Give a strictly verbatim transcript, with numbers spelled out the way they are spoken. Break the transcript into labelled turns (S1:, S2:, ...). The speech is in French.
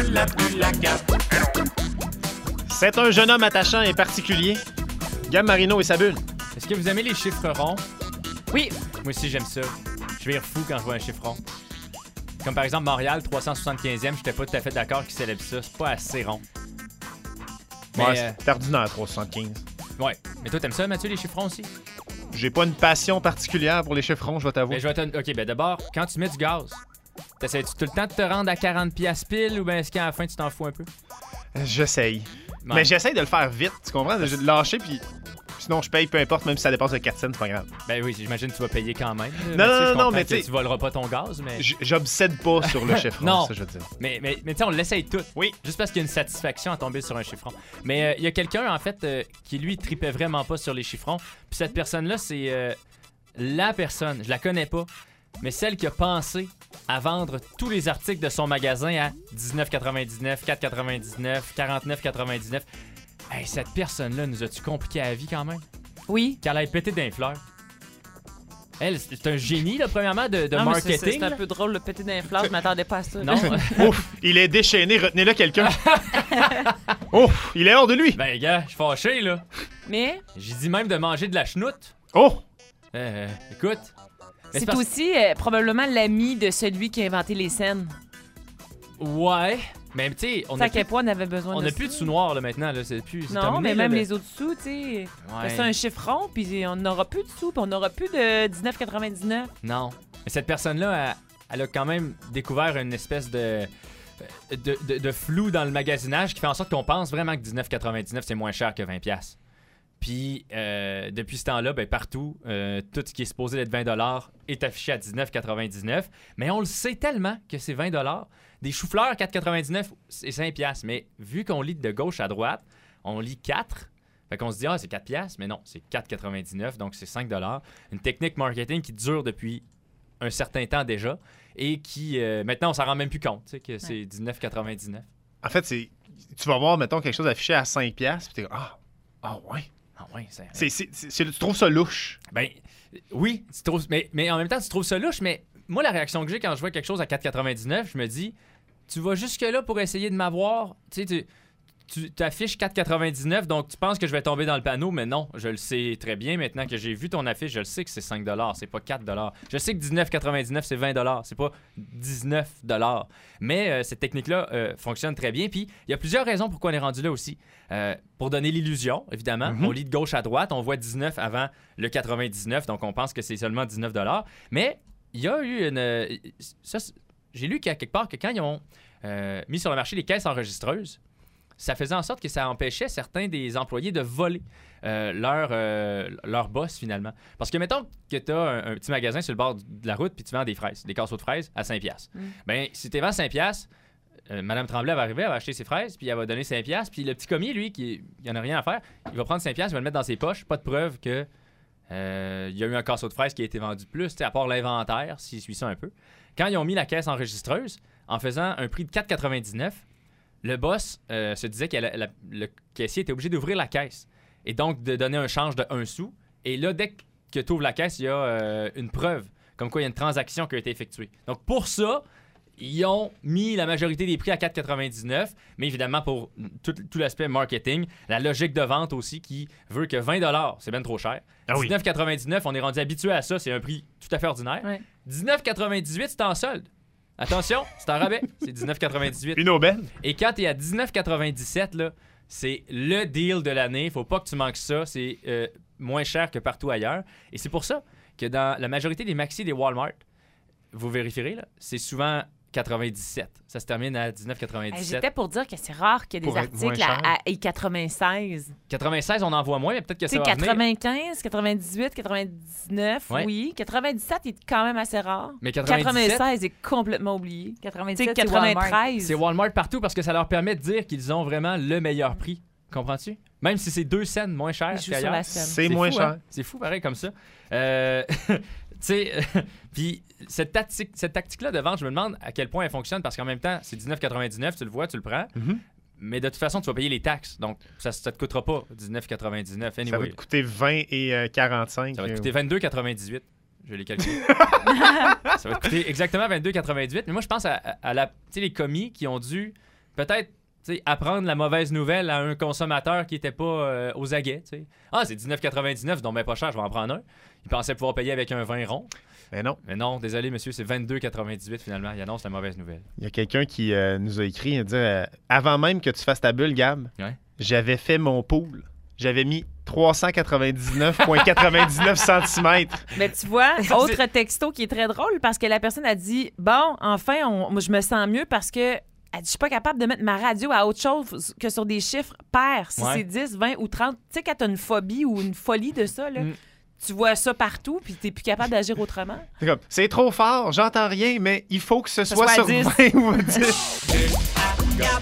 S1: la plus la cape.
S2: C'est un jeune homme attachant et particulier. Gab Marino et sa bulle.
S3: Est-ce que vous aimez les chiffres ronds?
S4: Oui.
S3: Moi aussi, j'aime ça. Je vais rire fou quand je vois un chiffre rond. Comme par exemple Montréal, trois cent soixante-quinzième, j'étais pas tout à fait d'accord qu'ils célèbrent ça. C'est pas assez rond. Mais,
S2: Ouais,
S3: euh,
S2: c'est ordinaire, trois cent soixante-quinze.
S3: ouais. Mais toi, t'aimes ça, Mathieu, les chiffres ronds aussi?
S2: J'ai pas une passion particulière pour les chiffres ronds, je vais t'avouer.
S3: Ben, je vais te... OK, ben d'abord, quand tu mets du gaz, t'essaies-tu tout le temps de te rendre à quarante piastres pile ou ben est-ce qu'à la fin, tu t'en fous un peu?
S2: J'essaye.
S3: Ouais.
S2: Mais j'essaye de le faire vite, tu comprends? De de lâcher, puis sinon je paye, peu importe, même si ça dépasse de quatre cents, c'est pas grave.
S3: Ben oui, j'imagine que tu vas payer quand même.
S2: Non,
S3: Mathieu,
S2: non,
S3: je
S2: non,
S3: comprends
S2: mais
S3: que
S2: tu sais-
S3: tu voleras pas ton gaz, mais...
S2: J- J'obsède pas sur le chiffre rond,
S3: Non.
S2: ça je veux dire.
S3: Mais, mais, mais tu sais, on l'essaye tout.
S2: Oui.
S3: Juste parce qu'il y a une satisfaction à tomber sur un chiffron. Mais il y a quelqu'un, en fait, euh, qui lui tripait vraiment pas sur les chiffrons. Puis cette personne-là, c'est euh, la personne, je la connais pas, mais celle qui a pensé à vendre tous les articles de son magasin à dix-neuf quatre-vingt-dix-neuf, quatre quatre-vingt-dix-neuf, quarante-neuf quatre-vingt-dix-neuf. Hey, cette personne-là nous a-tu compliqué la vie quand même?
S4: Oui.
S3: Qu'elle ait pété d'un fleur. Elle, c'est un génie, là, premièrement, de, de
S4: Non, mais c'est-
S3: marketing.
S4: C'est un peu drôle, le pété d'un fleur. Je m'attendais pas à ça.
S3: Non?
S2: Ouf, il est déchaîné, retenez-le quelqu'un. Ouf, il est hors de lui.
S3: Ben, gars, je suis fâché, là.
S4: Mais
S3: J'ai dit même de manger de la chenoute.
S2: Oh,
S3: Euh, écoute. mais
S4: c'est
S3: parce-
S4: aussi euh, probablement l'ami de celui qui a inventé les scènes.
S3: Ouais. Mais tu sais, on
S4: C'est à
S3: a
S4: quel
S3: plus,
S4: point on avait besoin
S3: on
S4: de
S3: a
S4: ça.
S3: plus de sous-noir là maintenant. Là. C'est plus, c'est
S4: Non,
S3: terminé,
S4: mais
S3: là,
S4: même
S3: le-
S4: les autres sous, tu sais.
S3: Ouais.
S4: C'est un chiffre rond, puis on n'aura plus de sous, puis on n'aura plus de dix-neuf quatre-vingt-dix-neuf.
S3: Non. Mais cette personne-là, elle, elle a quand même découvert une espèce de, de, de, de flou dans le magasinage qui fait en sorte qu'on pense vraiment que dix-neuf quatre-vingt-dix-neuf c'est moins cher que vingt piastres. Puis, euh, depuis ce temps-là, ben, partout, euh, tout ce qui est supposé être vingt dollars est affiché à dix-neuf quatre-vingt-dix-neuf. Mais on le sait tellement que c'est vingt dollars. Des choux-fleurs, quatre quatre-vingt-dix-neuf, c'est cinq piastres. Mais vu qu'on lit de gauche à droite, on lit quatre. Fait qu'on se dit, ah, c'est quatre piastres. Mais non, c'est quatre quatre-vingt-dix-neuf, donc c'est cinq dollars. Une technique marketing qui dure depuis un certain temps déjà et qui, euh, maintenant, on s'en rend même plus compte, tu sais, que c'est dix-neuf quatre-vingt-dix-neuf.
S2: en fait, c'est tu vas voir, mettons, quelque chose affiché à cinq piastres, puis t'es comme, ah, ah ouais.
S3: Ah ouais, c'est...
S2: C'est, c'est, c'est- c'est- tu trouves ça louche.
S3: Ben, oui, tu trouves, mais, mais en même temps, tu trouves ça louche, mais moi, la réaction que j'ai quand je vois quelque chose à quatre quatre-vingt-dix-neuf, je me dis, tu vas jusque-là pour essayer de m'avoir, tu sais, tu... Tu t'affiches quatre quatre-vingt-dix-neuf, donc tu penses que je vais tomber dans le panneau, mais non, je le sais très bien maintenant que j'ai vu ton affiche, je le sais que c'est cinq dollars, c'est pas quatre dollars. Je sais que dix-neuf quatre-vingt-dix-neuf, c'est vingt dollars, c'est pas dix-neuf dollars. Mais euh, cette technique-là euh, fonctionne très bien, puis il y a plusieurs raisons pourquoi on est rendu là aussi. Euh, pour donner l'illusion, évidemment,
S2: Mhm.
S3: on lit de gauche à droite, on voit dix-neuf avant le quatre-vingt-dix-neuf, donc on pense que c'est seulement dix-neuf dollars. Mais il y a eu une... euh, ça, c'est- j'ai lu qu'à quelque part que quand ils ont euh, mis sur le marché les caisses enregistreuses, ça faisait en sorte que ça empêchait certains des employés de voler euh, leur, euh, leur boss, finalement. Parce que, mettons que tu as un, un petit magasin sur le bord de la route puis tu vends des fraises, des casseaux de fraises à cinq piastres.
S4: Mm.
S3: Bien, si tu vends cinq piastres, euh, Mme Tremblay va arriver, elle va acheter ses fraises, puis elle va donner cinq piastres, puis le petit commis, lui, qui il en a rien à faire, il va prendre cinq piastres, il va le mettre dans ses poches, pas de preuve que euh, il y a eu un casseau de fraises qui a été vendu de plus, tu sais, à part l'inventaire, s'il suit ça un peu. Quand ils ont mis la caisse enregistreuse, en faisant un prix de quatre quatre-vingt-dix-neuf, le boss euh, se disait que la- la- le caissier était obligé d'ouvrir la caisse et donc de donner un change de un sou. Et là, dès que tu ouvres la caisse, il y a euh, une preuve comme quoi il y a une transaction qui a été effectuée. Donc pour ça, ils ont mis la majorité des prix à quatre quatre-vingt-dix-neuf, mais évidemment pour tout, tout l'aspect marketing, la logique de vente aussi qui veut que vingt dollars, c'est bien trop cher.
S2: Ah oui.
S3: dix-neuf quatre-vingt-dix-neuf, on est rendu habitué à ça, c'est un prix tout à fait ordinaire.
S4: Ouais.
S3: dix-neuf quatre-vingt-dix-huit, c'est en solde. Attention, c'est en rabais, c'est dix-neuf quatre-vingt-dix-huit.
S2: Une aubaine.
S3: Et quand t'es à dix-neuf quatre-vingt-dix-sept, là, c'est le deal de l'année. Faut pas que tu manques ça. C'est euh, moins cher que partout ailleurs. Et c'est pour ça que dans la majorité des Maxi des Walmart, vous vérifierez, là, c'est souvent quatre-vingt-dix-sept. Ça se termine à dix-neuf
S4: Hey,
S3: quatre-vingt-dix-sept.
S4: J'étais pour dire que c'est rare qu'il y ait
S2: Pour
S4: des
S2: être moins
S4: articles
S2: cher.
S4: à, à quatre-vingt-seize.
S3: quatre-vingt-seize, on en voit moins, mais peut-être que
S4: Tu
S3: ça
S4: sais,
S3: va venir.
S4: quatre-vingt-quinze, quatre-vingt-dix-huit, quatre-vingt-dix-neuf,
S3: Ouais.
S4: oui. quatre-vingt-dix-sept est quand même assez rare.
S3: Mais quatre-vingt-dix-sept,
S4: quatre-vingt-seize est complètement oublié. Tu sais,
S5: quatre-vingt-dix-sept, c'est Walmart.
S4: quatre-vingt-treize.
S3: c'est Walmart partout parce que ça leur permet de dire qu'ils ont vraiment le meilleur prix. Comprends-tu? Même si c'est deux cents moins cher
S4: Ils jouent sur
S3: qu'ailleurs.
S4: la scène.
S2: C'est moins
S3: fou,
S2: cher.
S3: hein? C'est fou, pareil, comme ça. Euh, tu sais, puis cette, tactique, cette tactique-là de vente, je me demande à quel point elle fonctionne parce qu'en même temps, c'est dix-neuf quatre-vingt-dix-neuf, tu le vois, tu le prends.
S2: Mhm.
S3: Mais de toute façon, tu vas payer les taxes. Donc, ça ne te coûtera pas dix-neuf quatre-vingt-dix-neuf.
S2: Ça va
S3: Anyway,
S2: te coûter vingt et euh, quarante-cinq.
S3: ça va te
S2: euh,
S3: coûter vingt-deux quatre-vingt-dix-huit. Je l'ai calculé. Ça va te coûter exactement vingt-deux quatre-vingt-dix-huit. Mais moi, je pense à, à- à la, tu sais, les commis qui ont dû peut-être tu sais, apprendre la mauvaise nouvelle à un consommateur qui n'était pas euh, aux aguets. Tu sais. Ah, c'est dix-neuf quatre-vingt-dix-neuf, donc ben pas cher, je vais en prendre un. Il pensait pouvoir payer avec un vin rond.
S2: Mais non.
S3: Mais non, désolé, monsieur, c'est vingt-deux quatre-vingt-dix-huit finalement. Il annonce la mauvaise nouvelle.
S2: Il y a quelqu'un qui euh, nous a écrit, il a dit euh, avant même que tu fasses ta bulle, Gab,
S3: Ouais.
S2: j'avais fait mon pool. J'avais mis trois cent quatre-vingt-dix-neuf virgule quatre-vingt-dix-neuf centimètres.
S4: Mais tu vois, autre texto qui est très drôle parce que la personne a dit bon, enfin, on, moi, je me sens mieux parce que elle dit, je suis pas capable de mettre ma radio à autre chose que sur des chiffres pairs. Si
S3: Ouais.
S4: c'est dix, vingt ou trente. Tu sais, quand tu as une phobie ou une folie de ça, là,
S3: Mm.
S4: tu vois ça partout puis tu n'es plus capable d'agir autrement.
S2: C'est comme, c'est trop fort, j'entends rien, mais il faut que ce
S4: Ça
S2: soit
S4: soit à
S2: sur
S4: dix.
S2: vingt ou dix.